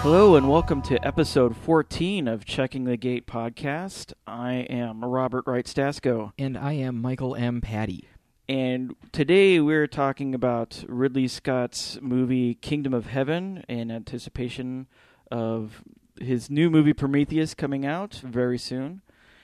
Hello and welcome to episode 14 of Checking the Gate podcast. I am Robert Wright Stasko. And I am Michael M. Patty. And today we're talking about Ridley Scott's movie Kingdom of Heaven in anticipation of his new movie Prometheus coming out very soon.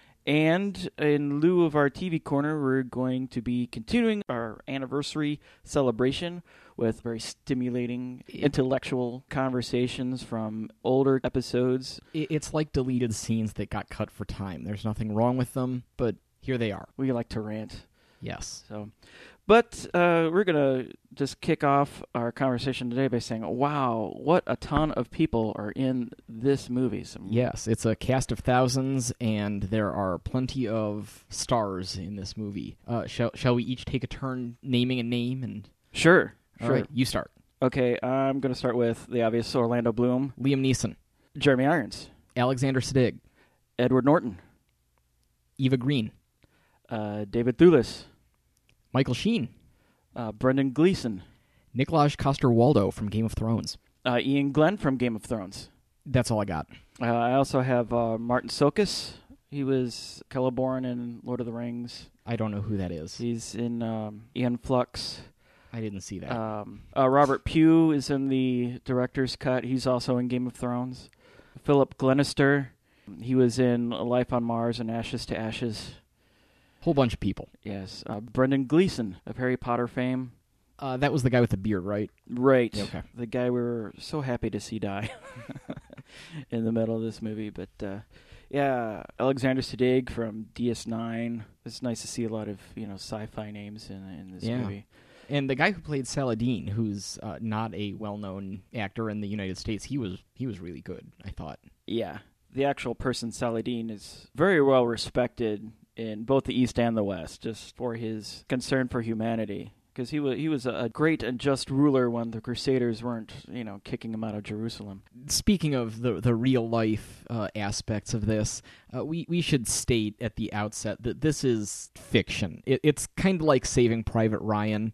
And in lieu of our TV corner, we're going to be continuing our anniversary celebration with very stimulating intellectual conversations from older episodes. It's like deleted scenes that got cut for time. There's nothing wrong with them, but here they are. We like to rant. Yes. But we're going to just kick off our conversation today by saying, wow, what a ton of people are in this movie. Yes, it's a cast of thousands, and there are plenty of stars in this movie. Shall we each take a turn naming a name? And Sure. All right, you start. Okay, I'm going to start with the obvious Orlando Bloom. Liam Neeson. Jeremy Irons. Alexander Siddig. Edward Norton. Eva Green. David Thewlis. Michael Sheen. Brendan Gleeson. Nikolaj Coster-Waldau from Game of Thrones. Ian Glenn from Game of Thrones. That's all I got. I also have Martin Sokus. He was Celeborn in Lord of the Rings. I don't know who that is. He's in Ian Flux. I didn't see that. Robert Pugh is in the director's cut. He's also in Game of Thrones. Philip Glenister. He was in Life on Mars and Ashes to Ashes. Whole bunch of people. Yes. Brendan Gleeson of Harry Potter fame. That was the guy with the beard, right? Right. Okay. The guy we were so happy to see die in the middle of this movie. But, yeah, Alexander Siddig from DS9. It's nice to see a lot of, sci-fi names in this movie. And the guy who played Saladin, who's not a well-known actor in the United States, he was really good, I thought. Yeah. The actual person, Saladin, is very well respected in both the East and the West, just for his concern for humanity. Because he was a great and just ruler when the Crusaders weren't, kicking him out of Jerusalem. Speaking of the real-life aspects of this, we should state at the outset that this is fiction. It's kind of like Saving Private Ryan.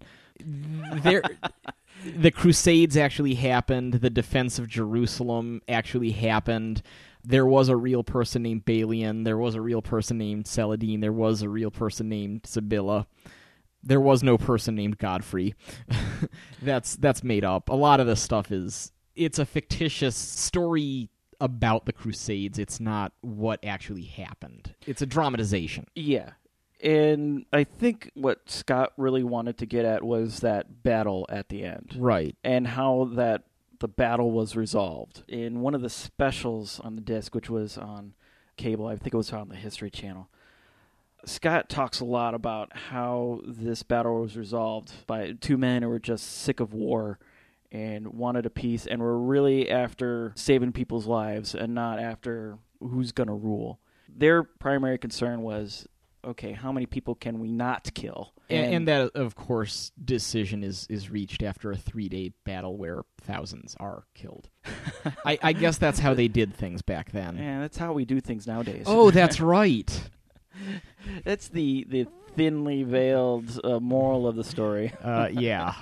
The Crusades actually happened. The defense of Jerusalem actually happened. There was a real person named Balian. There was a real person named Saladin. There was a real person named Sibylla. There was no person named Godfrey. That's made up. A lot of this stuff it's a fictitious story about the Crusades. It's not what actually happened. It's a dramatization. Yeah. And I think what Scott really wanted to get at was that battle at the end. Right. And how the battle was resolved. In one of the specials on the disc, which was on cable, I think it was on the History Channel, Scott talks a lot about how this battle was resolved by two men who were just sick of war and wanted a peace and were really after saving people's lives and not after who's going to rule. Their primary concern was, okay, how many people can we not kill? And that, of course, decision is reached after a 3-day battle where thousands are killed. I guess that's how they did things back then. Yeah, that's how we do things nowadays. Oh, that's right. That's the thinly veiled moral of the story. Yeah.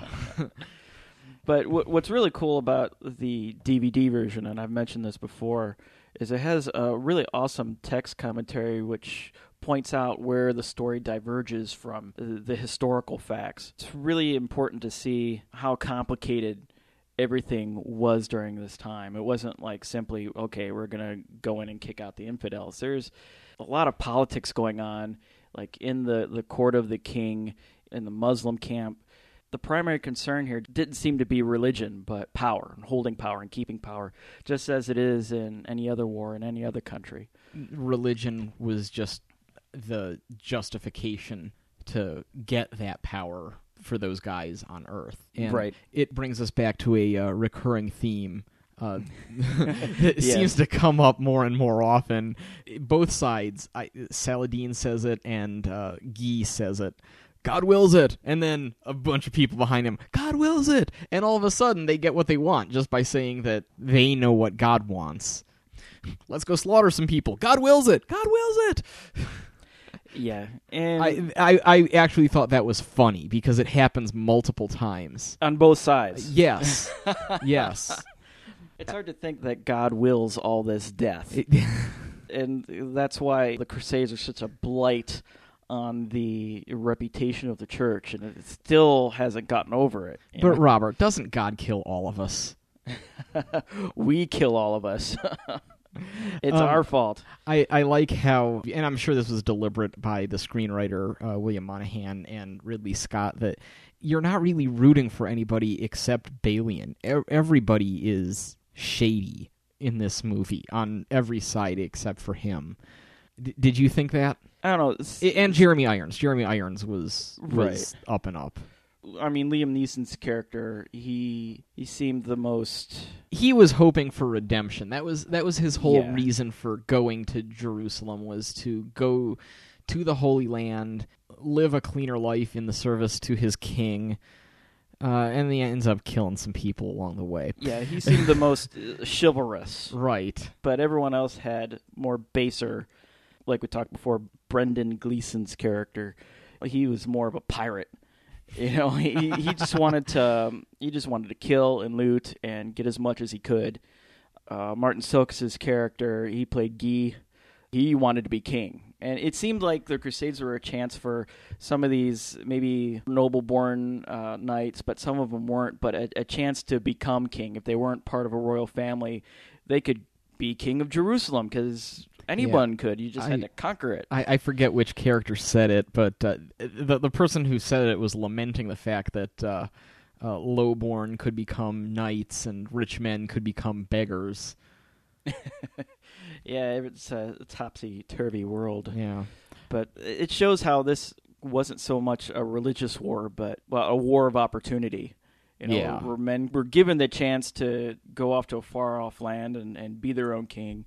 But what's really cool about the DVD version, and I've mentioned this before, is it has a really awesome text commentary which points out where the story diverges from the historical facts. It's really important to see how complicated everything was during this time. It wasn't like simply, okay, we're going to go in and kick out the infidels. There's a lot of politics going on, like in the court of the king, in the Muslim camp. The primary concern here didn't seem to be religion, but power, and holding power and keeping power, just as it is in any other war in any other country. Religion was just the justification to get that power for those guys on Earth. And right. It brings us back to a recurring theme. It seems to come up more and more often. Both sides, Saladin says it and Guy says it. God wills it. And then a bunch of people behind him, God wills it. And all of a sudden they get what they want just by saying that they know what God wants. Let's go slaughter some people. God wills it. God wills it. Yeah, and I actually thought that was funny because it happens multiple times on both sides. Yes, yes. It's hard to think that God wills all this death. And that's why the Crusades are such a blight on the reputation of the church, and it still hasn't gotten over it. But Robert, doesn't God kill all of us? We kill all of us. It's our fault. I like how, and I'm sure this was deliberate by the screenwriter William Monahan and Ridley Scott, that you're not really rooting for anybody except Balian. Everybody is shady in this movie on every side except for him. Did you think that? I don't know. And Jeremy Irons. Jeremy Irons was Right. up and up. I mean, Liam Neeson's character, he seemed the most... He was hoping for redemption. That was his whole Yeah. reason for going to Jerusalem, was to go to the Holy Land, live a cleaner life in the service to his king, and he ends up killing some people along the way. Yeah, he seemed the most chivalrous. Right. But everyone else had more baser, like we talked before, Brendan Gleeson's character. He was more of a pirate. You know, he just wanted to kill and loot and get as much as he could. Martin Silkes' character, he played Guy. He wanted to be king. And it seemed like the Crusades were a chance for some of these maybe noble-born knights, but some of them weren't, but a chance to become king. If they weren't part of a royal family, they could be king of Jerusalem, because anyone could. You just had to conquer it. I forget which character said it, but the person who said it was lamenting the fact that lowborn could become knights and rich men could become beggars. Yeah, it's a topsy-turvy world. Yeah. But it shows how this wasn't so much a religious war, but a war of opportunity. You know, Yeah. where men were given the chance to go off to a far-off land and be their own king.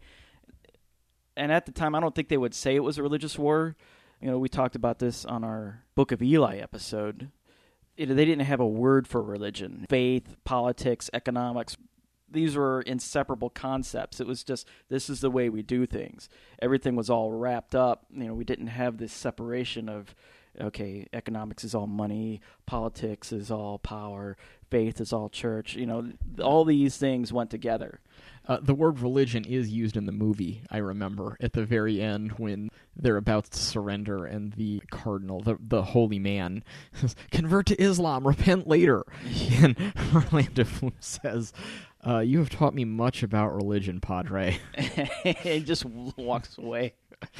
And at the time, I don't think they would say it was a religious war. You know, we talked about this on our Book of Eli episode. They didn't have a word for religion. Faith, politics, economics, these were inseparable concepts. It was just, this is the way we do things. Everything was all wrapped up. You know, we didn't have this separation of, okay, economics is all money, politics is all power, faith is all church. You know, all these things went together. The word religion is used in the movie, I remember, at the very end when they're about to surrender and the cardinal, the holy man, says, "Convert to Islam, repent later." And Orlando Bloom says, "You have taught me much about religion, Padre." He just walks away.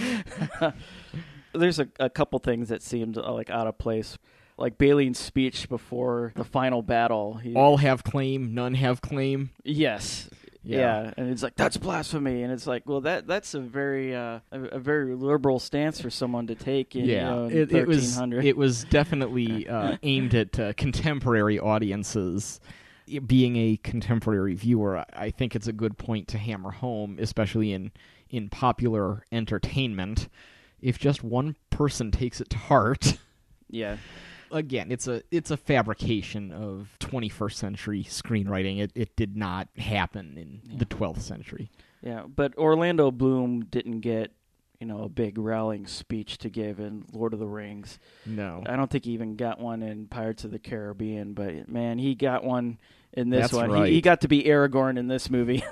There's a couple things that seemed like out of place. Like Balian's speech before the final battle. All have claim, none have claim. Yes. Yeah, and it's like, that's blasphemy, and it's like, well, that's a very liberal stance for someone to take in, in 1300. It was definitely aimed at contemporary audiences. Being a contemporary viewer, I think it's a good point to hammer home, especially in popular entertainment. If just one person takes it to heart, yeah. Again, it's a fabrication of 21st century screenwriting. It did not happen in the 12th century. Yeah, but Orlando Bloom didn't get, a big rallying speech to give in Lord of the Rings. No. I don't think he even got one in Pirates of the Caribbean, but man, he got one in this That's one. Right. He got to be Aragorn in this movie.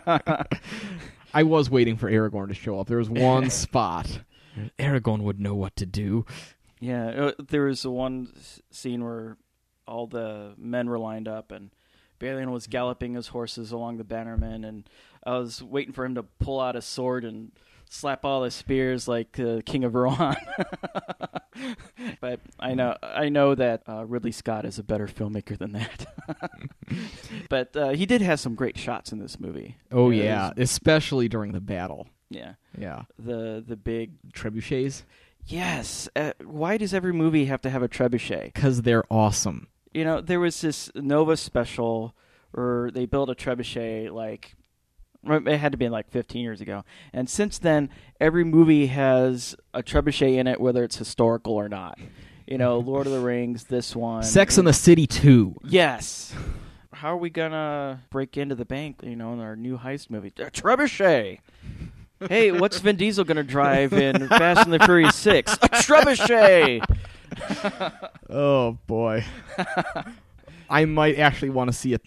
I was waiting for Aragorn to show up. There was one spot. Aragorn would know what to do. Yeah, there was one scene where all the men were lined up and Balian was galloping his horses along the bannermen, and I was waiting for him to pull out his sword and slap all his spears like King of Rohan. But I know that Ridley Scott is a better filmmaker than that. But he did have some great shots in this movie. Oh, yeah, especially during the battle. Yeah. Yeah. The big trebuchets. Yes. Why does every movie have to have a trebuchet? Because they're awesome. There was this Nova special where they built a trebuchet, it had to be 15 years ago. And since then, every movie has a trebuchet in it, whether it's historical or not. Lord of the Rings, this one. Sex and the City 2. Yes. How are we going to break into the bank, in our new heist movie? A trebuchet. Hey, what's Vin Diesel going to drive in Fast and the Furious 6? A trebuchet! Oh, boy. I might actually want to see it then.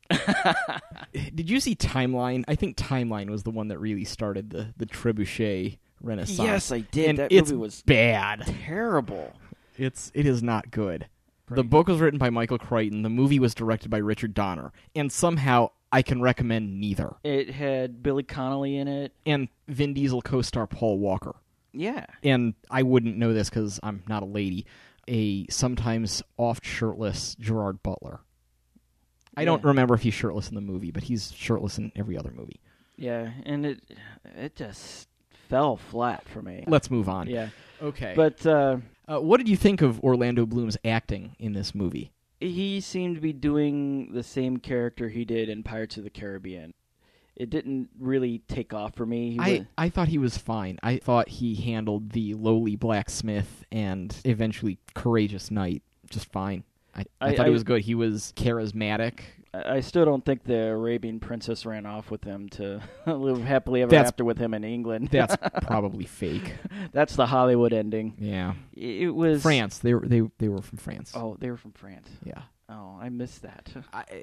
Did you see Timeline? I think Timeline was the one that really started the trebuchet renaissance. Yes, I did. And That it's movie was bad. terrible. It is not good. The Right. book was written by Michael Crichton. The movie was directed by Richard Donner. And somehow I can recommend neither. It had Billy Connolly in it. And Vin Diesel co-star Paul Walker. Yeah. And I wouldn't know this because I'm not a lady. A sometimes oft shirtless Gerard Butler. I don't remember if he's shirtless in the movie, but he's shirtless in every other movie. Yeah, and it just fell flat for me. Let's move on. Yeah. Okay. But what did you think of Orlando Bloom's acting in this movie? he seemed to be doing the same character he did in Pirates of the Caribbean. It didn't really take off for me. I thought he was fine. I thought he handled the lowly blacksmith and eventually courageous knight just fine. I thought he was good. He was charismatic. I still don't think the Arabian princess ran off with him to live happily ever after with him in England. That's probably fake. That's the Hollywood ending. Yeah. It was France. They were from France. Oh, they were from France. Yeah. Oh, I missed that.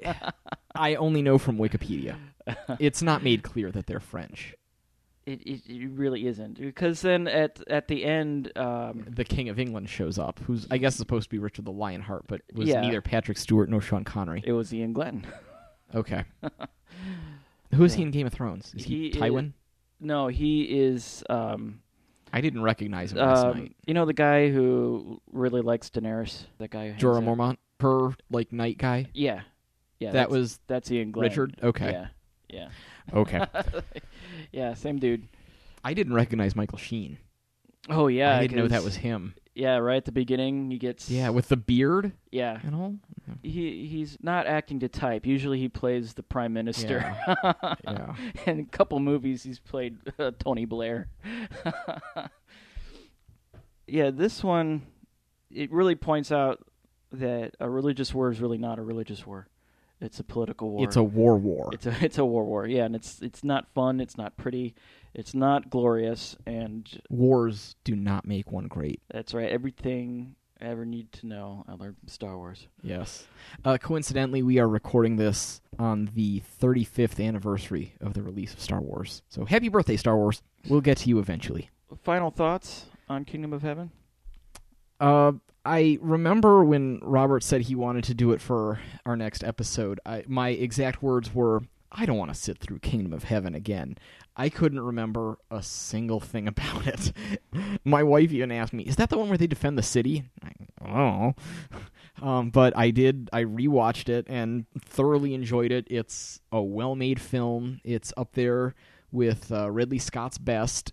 I only know from Wikipedia. It's not made clear that they're French. It really isn't, because then at the end, the King of England shows up, who's I guess supposed to be Richard the Lionheart, but was Yeah. neither Patrick Stewart nor Sean Connery. it was Ian Glenn. Okay. Who is he in Game of Thrones? Is he Tywin? No, he is. I didn't recognize him last night. You know the guy who really likes Daenerys. That guy. Who Jorah hangs out? Mormont, her like night guy. Yeah, yeah. That's Ian Glenn. Richard. Okay. Yeah, yeah. Okay. Yeah, same dude. I didn't recognize Michael Sheen. Oh yeah, I didn't know 'cause- that was him. Yeah, right at the beginning he gets. Yeah, with the beard Yeah. and all. He's not acting to type. Usually he plays the prime minister. Yeah. In a couple movies he's played Tony Blair. Yeah, this one, it really points out that a religious war is really not a religious war. It's a political war. It's a war. It's a war. Yeah, and it's not fun. It's not pretty. It's not glorious. And Wars do not make one great. that's right. Everything I ever need to know, I learned from Star Wars. Yes. Coincidentally, we are recording this on the 35th anniversary of the release of Star Wars. So happy birthday, Star Wars. We'll get to you eventually. Final thoughts on Kingdom of Heaven? I remember when Robert said he wanted to do it for our next episode, my exact words were, I don't want to sit through Kingdom of Heaven again. I couldn't remember a single thing about it. My wife even asked me, is that the one where they defend the city? I don't know. But I did. I rewatched it and thoroughly enjoyed it. It's a well-made film. It's up there with Ridley Scott's best.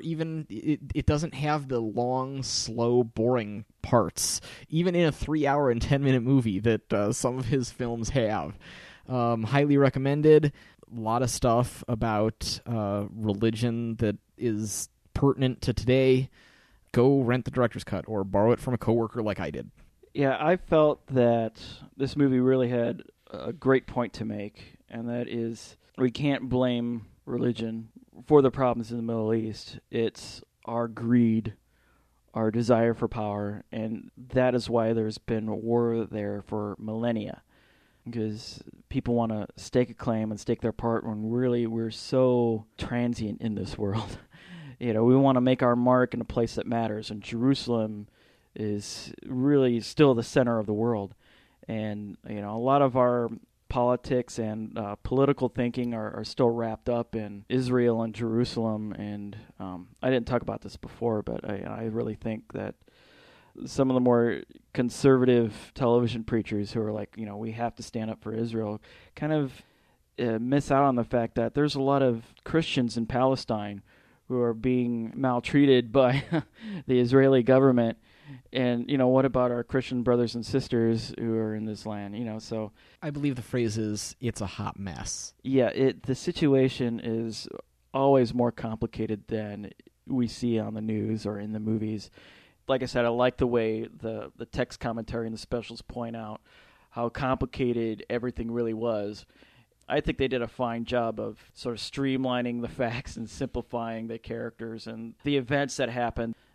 It doesn't have the long, slow, boring parts, even in a 3-hour and 10-minute movie that some of his films have. Highly recommended. A lot of stuff about religion that is pertinent to today. Go rent the director's cut or borrow it from a coworker like I did. Yeah, I felt that this movie really had a great point to make, and that is we can't blame religion for the problems in the Middle East. It's our greed, our desire for power, and that is why there's been a war there for millennia. Because people want to stake a claim and stake their part when really we're so transient in this world. We want to make our mark in a place that matters, and Jerusalem is really still the center of the world. And, a lot of our politics and political thinking are still wrapped up in Israel and Jerusalem. And I didn't talk about this before, but I really think that some of the more conservative television preachers who are like, we have to stand up for Israel, kind of miss out on the fact that there's a lot of Christians in Palestine who are being maltreated by the Israeli government. And, what about our Christian brothers and sisters who are in this land? So I believe the phrase is, it's a hot mess. Yeah, the situation is always more complicated than we see on the news or in the movies. Like I said, I like the way the text commentary and the specials point out how complicated everything really was. I think they did a fine job of sort of streamlining the facts and simplifying the characters and the events that happened.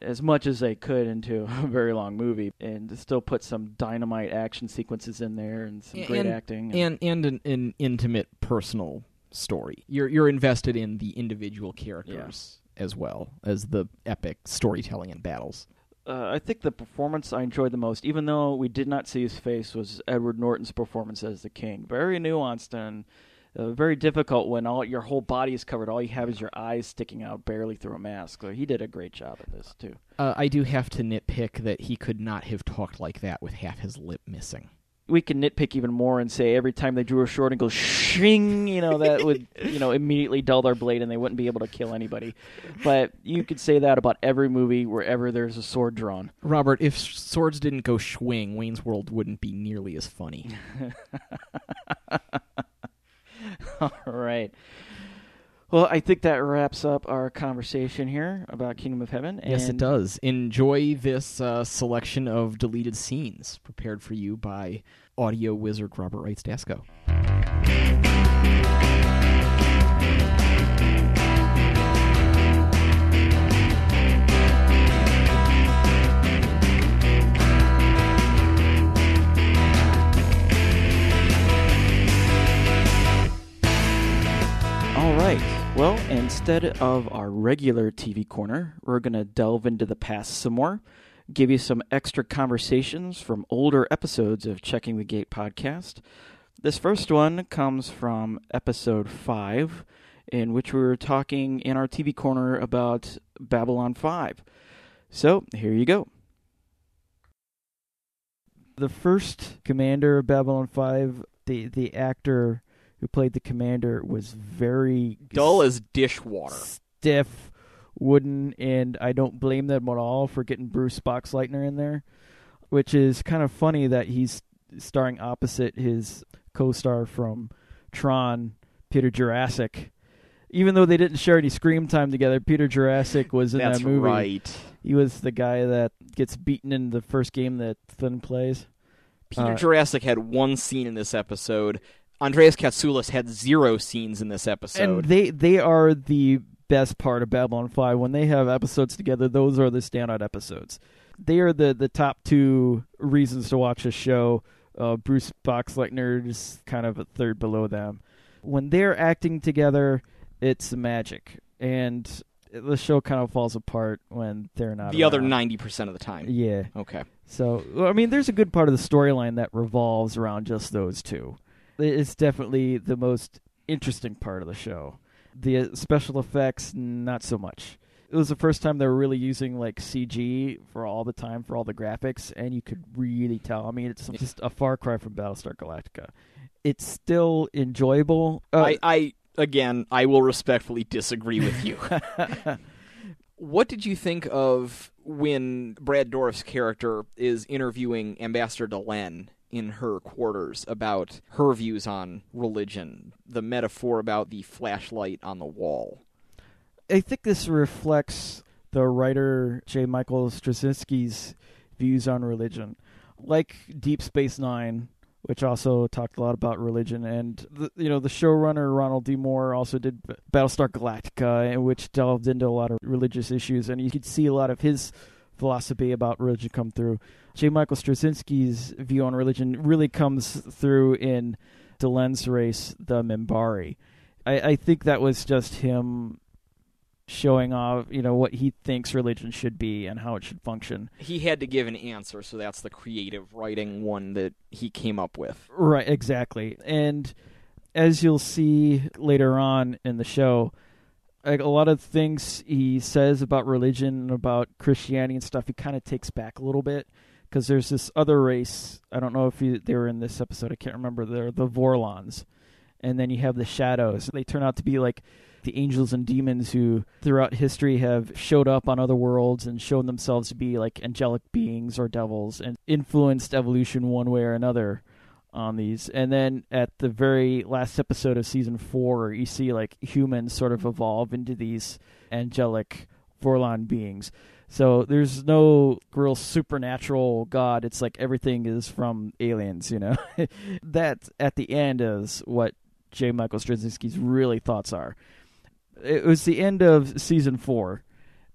as much as they could into a very long movie, and to still put some dynamite action sequences in there and some great acting. And an intimate personal story. You're invested in the individual characters as well as the epic storytelling and battles. I think the performance I enjoyed the most, even though we did not see his face, was Edward Norton's performance as the king. Very nuanced and very difficult when your whole body is covered. All you have is your eyes sticking out barely through a mask. So he did a great job at this, too. I do have to nitpick that he could not have talked like that with half his lip missing. We can nitpick even more and say every time they drew a sword and go shing, that would, immediately dull their blade and they wouldn't be able to kill anybody. But you could say that about every movie wherever there's a sword drawn. Robert, if swords didn't go swing, Wayne's World wouldn't be nearly as funny. All right. Well, I think that wraps up our conversation here about Kingdom of Heaven. Yes, it does. Enjoy this selection of deleted scenes prepared for you by audio wizard Robert Wright Stasko. All right. Well, instead of our regular TV corner, we're going to delve into the past some more, give you some extra conversations from older episodes of Checking the Gate podcast. This first one comes from episode 5, in which we were talking in our TV corner about Babylon 5. So, here you go. The first commander of Babylon 5, the actor who played the commander, was very dull as dishwater, stiff, wooden, and I don't blame them at all for getting Bruce Boxleitner in there, which is kind of funny that he's starring opposite his co-star from Tron, Peter Jurasik. Even though they didn't share any screen time together, Peter Jurasik was in that movie. That's right. He was the guy that gets beaten in the first game that Flynn plays. Peter Jurasik had one scene in this episode. Andreas Katsoulis had 0 scenes in this episode. And they are the best part of Babylon 5. When they have episodes together, those are the standout episodes. They are the top 2 reasons to watch a show. Bruce Boxleitner is kind of a third below them. When they're acting together, it's magic. And the show kind of falls apart when they're not the around. Other 90% of the time. Yeah. Okay. So, I mean, there's a good part of the storyline that revolves around just those two. It's definitely the most interesting part of the show. The special effects, not so much. It was the first time they were really using like CG for all the time for all the graphics, and you could really tell. I mean, it's just a far cry from Battlestar Galactica. It's still enjoyable. I will respectfully disagree with you. What did you think of when Brad Dourif's character is interviewing Ambassador Delenn in her quarters about her views on religion, the metaphor about the flashlight on the wall? I think this reflects the writer J. Michael Straczynski's views on religion. Like Deep Space Nine, which also talked a lot about religion, and the showrunner Ronald D. Moore also did Battlestar Galactica, which delved into a lot of religious issues, and you could see a lot of his philosophy about religion come through. J. Michael Straczynski's view on religion really comes through in Delenn's race, the Minbari. I think that was just him showing off, what he thinks religion should be and how it should function. He had to give an answer, so that's the creative writing one that he came up with. Right, exactly. And as you'll see later on in the show, a lot of things he says about religion and about Christianity and stuff, he kind of takes back a little bit, because there's this other race. I don't know if they were in this episode. I can't remember. They're the Vorlons. And then you have the Shadows. They turn out to be like the angels and demons who throughout history have showed up on other worlds and shown themselves to be like angelic beings or devils and influenced evolution one way or another on these. And then at the very last episode of season 4, you see like humans sort of evolve into these angelic Vorlon beings. So there's no real supernatural god. It's like everything is from aliens, That at the end is what J. Michael Straczynski's really thoughts are. It was the end of season 4,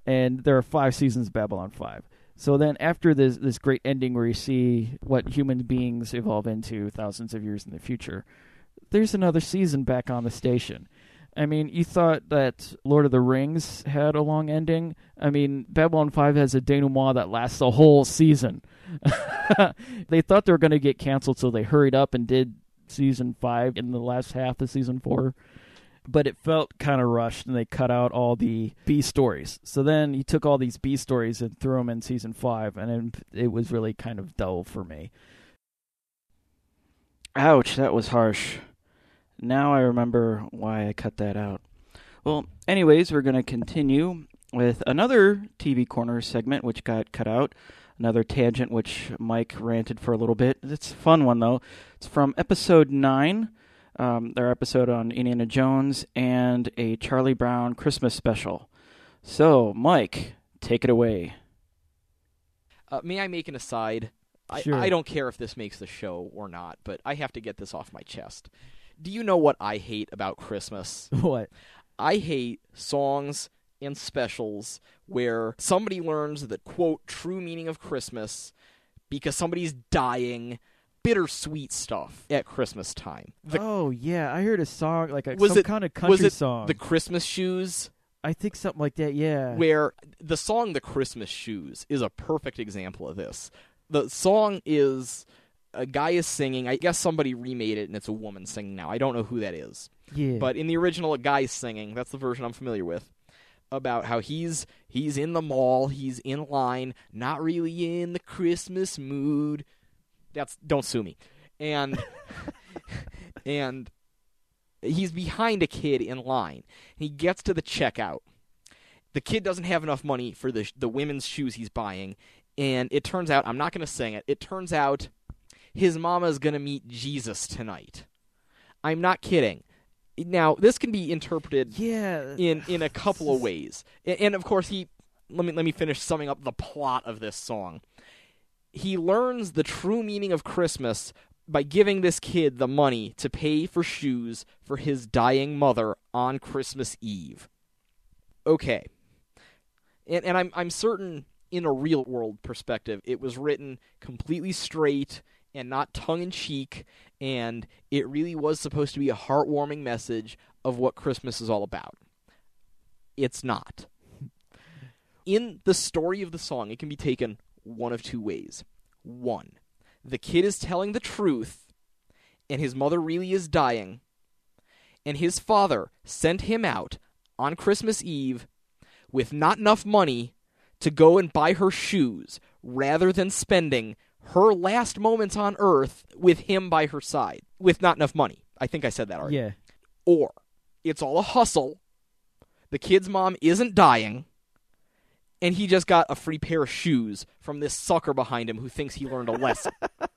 And there are 5 seasons of Babylon 5. So then after this great ending where you see what human beings evolve into thousands of years in the future, there's another season back on the station. I mean, you thought that Lord of the Rings had a long ending. I mean, Babylon 5 has a denouement that lasts a whole season. They thought they were going to get canceled, so they hurried up and did season 5 in the last half of season 4. But it felt kind of rushed, and they cut out all the B stories. So then you took all these B stories and threw them in season 5, and it was really kind of dull for me. Ouch, that was harsh. Now I remember why I cut that out. Well, anyways, we're going to continue with another TV Corner segment, which got cut out. Another tangent, which Mike ranted for a little bit. It's a fun one, though. It's from episode 9. Their episode on Indiana Jones and a Charlie Brown Christmas special. So, Mike, take it away. May I make an aside? Sure. I don't care if this makes the show or not, but I have to get this off my chest. Do you know what I hate about Christmas? What? I hate songs and specials where somebody learns the, quote, true meaning of Christmas because somebody's dying. Bittersweet stuff at Christmas time. Oh, yeah. I heard a song, like some kind of country song. The Christmas Shoes? I think something like that, yeah. Where the song The Christmas Shoes is a perfect example of this. The song is, a guy is singing. I guess somebody remade it and it's a woman singing now. I don't know who that is. Yeah. But in the original, a guy's singing. That's the version I'm familiar with. About how he's in the mall, he's in line, not really in the Christmas mood. Don't sue me. And and he's behind a kid in line. He gets to the checkout. The kid doesn't have enough money for the women's shoes he's buying, and it turns out, I'm not going to sing it, it turns out his mama's going to meet Jesus tonight. I'm not kidding. Now, this can be interpreted in a couple of ways. And of course, let me finish summing up the plot of this song. He learns the true meaning of Christmas by giving this kid the money to pay for shoes for his dying mother on Christmas Eve. Okay. And I'm certain in a real-world perspective, it was written completely straight and not tongue-in-cheek, and it really was supposed to be a heartwarming message of what Christmas is all about. It's not. In the story of the song, it can be taken one of two ways. One, the kid is telling the truth, and his mother really is dying, and his father sent him out on Christmas Eve with not enough money to go and buy her shoes, rather than spending her last moments on Earth with him by her side, with not enough money. I think I said that already. Yeah. Or, it's all a hustle, the kid's mom isn't dying, and he just got a free pair of shoes from this sucker behind him who thinks he learned a lesson.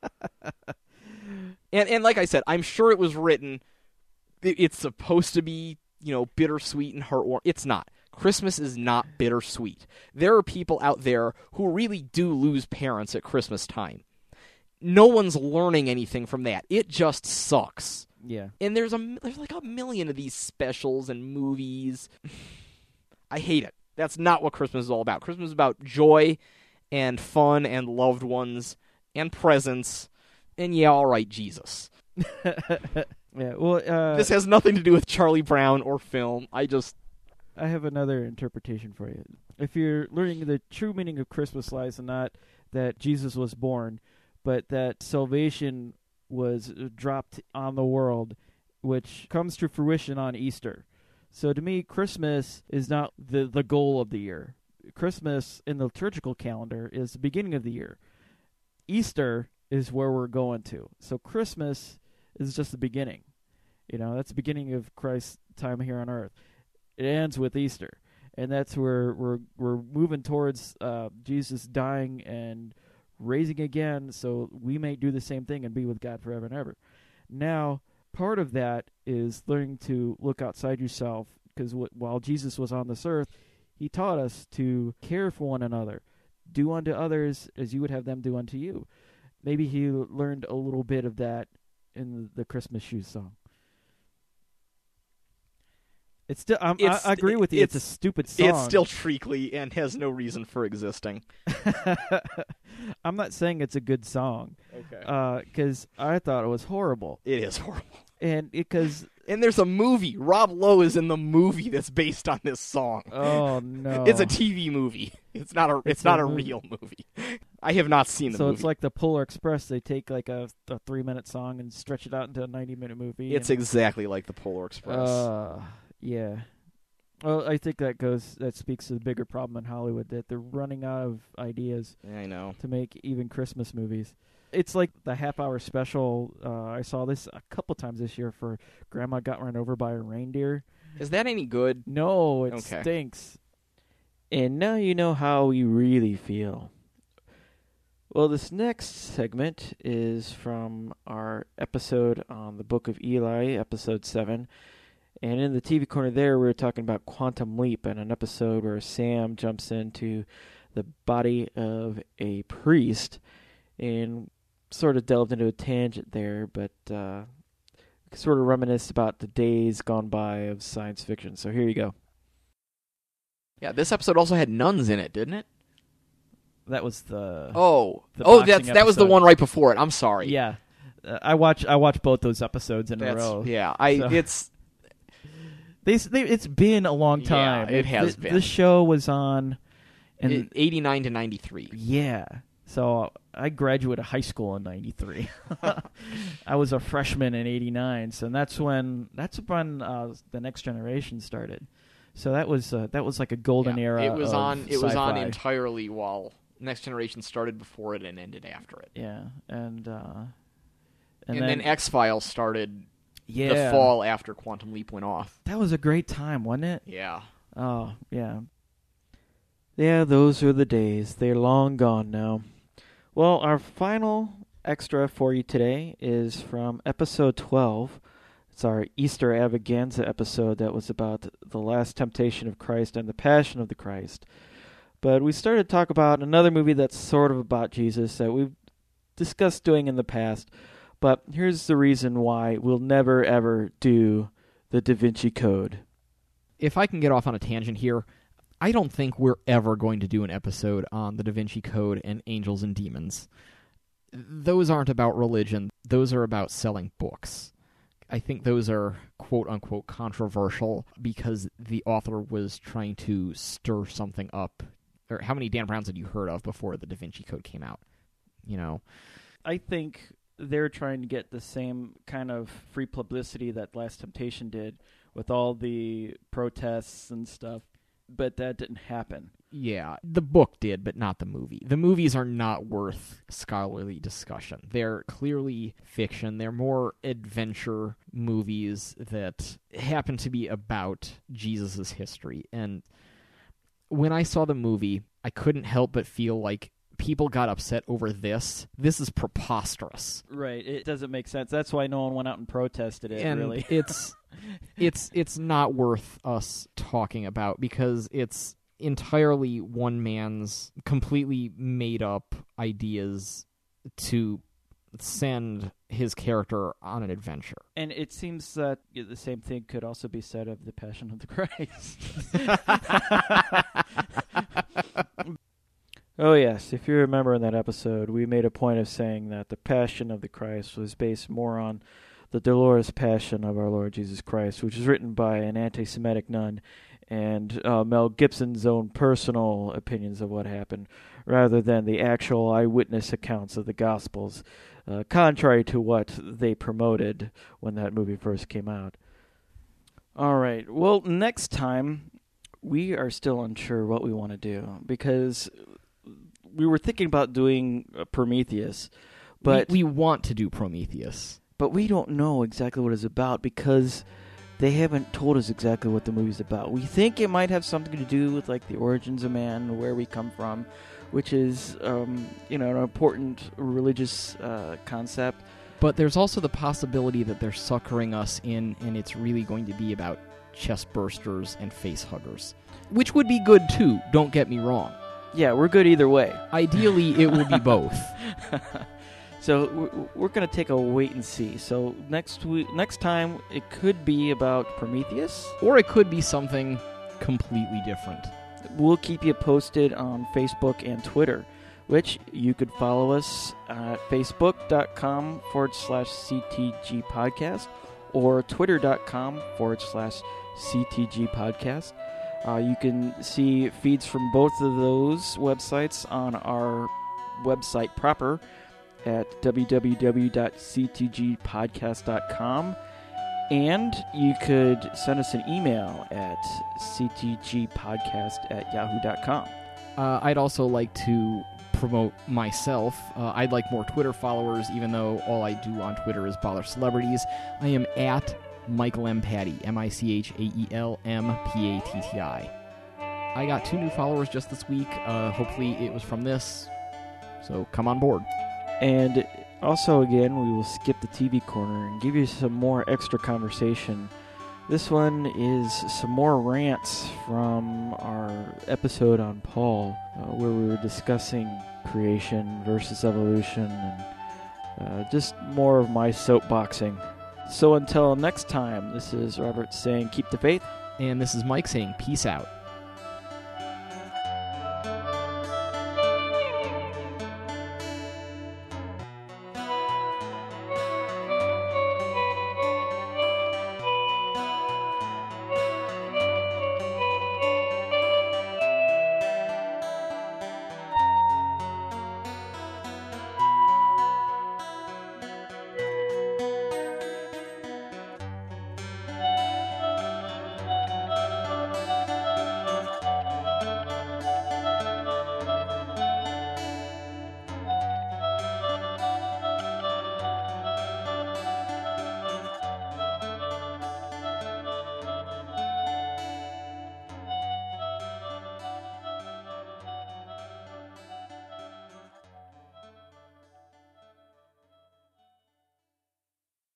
And like I said, I'm sure it was written, it's supposed to be, bittersweet and heartwarming. It's not. Christmas is not bittersweet. There are people out there who really do lose parents at Christmas time. No one's learning anything from that. It just sucks. Yeah. And there's like a million of these specials and movies. I hate it. That's not what Christmas is all about. Christmas is about joy and fun and loved ones and presents. And yeah, all right, Jesus. Yeah. Well, this has nothing to do with Charlie Brown or film. I have another interpretation for you. If you're learning the true meaning of Christmas lies in not that Jesus was born, but that salvation was dropped on the world, which comes to fruition on Easter. So to me, Christmas is not the goal of the year. Christmas in the liturgical calendar is the beginning of the year. Easter is where we're going to. So Christmas is just the beginning. That's the beginning of Christ's time here on earth. It ends with Easter, and that's where we're moving towards Jesus dying and raising again, so we may do the same thing and be with God forever and ever. Now, part of that is learning to look outside yourself, because while Jesus was on this earth, he taught us to care for one another, do unto others as you would have them do unto you. Maybe he learned a little bit of that in the Christmas Shoes song. It's still. I agree with you. It's a stupid song. It's still treacly and has no reason for existing. I'm not saying it's a good song. Okay. Because I thought it was horrible. It is horrible. And there's a movie. Rob Lowe is in the movie that's based on this song. Oh no! It's a TV movie. It's not a real movie. I have not seen the movie. So it's like the Polar Express. They take like a 3-minute song and stretch it out into a 90-minute movie. It's exactly like the Polar Express. Yeah. Well, I think that speaks to the bigger problem in Hollywood, that they're running out of ideas. I know. To make even Christmas movies. It's like the half-hour special. I saw this a couple times this year for Grandma Got Run Over by a Reindeer. Is that any good? No, it stinks. And now you know how we really feel. Well, this next segment is from our episode on the Book of Eli, episode 7. And in the TV corner there, we were talking about Quantum Leap and an episode where Sam jumps into the body of a priest and sort of delved into a tangent there, but sort of reminisced about the days gone by of science fiction. So here you go. Yeah, this episode also had nuns in it, didn't it? That was that was the one right before it. I'm sorry. Yeah, I watch both those episodes in a row. Yeah, it's been a long time. Yeah, it has been. The show was on in 89 to 93. Yeah. So I graduated high school in 93. I was a freshman in 89. So that's when The Next Generation started. So that was like a golden era. It was on sci-fi. entirely while Next Generation started before it and ended after it. Yeah, and then X-Files started the fall after Quantum Leap went off. That was a great time, wasn't it? Yeah. Oh, yeah. Yeah, those are the days. They're long gone now. Well, our final extra for you today is from episode 12. It's our Easter Avoganza episode that was about the last temptation of Christ and the passion of the Christ. But we started to talk about another movie that's sort of about Jesus that we've discussed doing in the past. But here's the reason why we'll never, ever do the Da Vinci Code. If I can get off on a tangent here, I don't think we're ever going to do an episode on the Da Vinci Code and angels and demons. Those aren't about religion. Those are about selling books. I think those are quote-unquote controversial because the author was trying to stir something up. Or how many Dan Browns had you heard of before the Da Vinci Code came out? You know, I think they're trying to get the same kind of free publicity that Last Temptation did with all the protests and stuff, but that didn't happen. Yeah, the book did, but not the movie. The movies are not worth scholarly discussion. They're clearly fiction. They're more adventure movies that happen to be about Jesus' history. And when I saw the movie, I couldn't help but feel like people got upset over this. This is preposterous. Right. It doesn't make sense. That's why no one went out and protested it, and really. it's not worth us talking about because it's entirely one man's completely made up ideas to send his character on an adventure. And it seems that the same thing could also be said of the Passion of the Christ. Oh, yes. If you remember in that episode, we made a point of saying that the Passion of the Christ was based more on the Dolorous Passion of our Lord Jesus Christ, which was written by an anti-Semitic nun, and Mel Gibson's own personal opinions of what happened, rather than the actual eyewitness accounts of the Gospels, contrary to what they promoted when that movie first came out. All right. Well, next time, we are still unsure what we want to do, because we were thinking about doing Prometheus, but we want to do Prometheus. But we don't know exactly what it's about because they haven't told us exactly what the movie's about. We think it might have something to do with like the origins of man, where we come from, which is an important religious concept. But there's also the possibility that they're suckering us in, and it's really going to be about chest bursters and face huggers, which would be good too. Don't get me wrong. Yeah, we're good either way. Ideally, it will be both. So we're going to take a wait and see. So next time, it could be about Prometheus. Or it could be something completely different. We'll keep you posted on Facebook and Twitter, which you could follow us at facebook.com/CTG podcast or twitter.com/CTG podcast. You can see feeds from both of those websites on our website proper at www.ctgpodcast.com. And you could send us an email at ctgpodcast@yahoo.com. I'd also like to promote myself. I'd like more Twitter followers, even though all I do on Twitter is bother celebrities. I am at Michael M. Patty, MichaelMPatti. I got 2 new followers just this week. Hopefully it was from this, so come on board. And also, again, we will skip the TV corner and give you some more extra conversation. This one is some more rants from our episode on Paul, where we were discussing creation versus evolution, and just more of my soapboxing. So until next time, this is Robert saying keep the faith. And this is Mike saying peace out.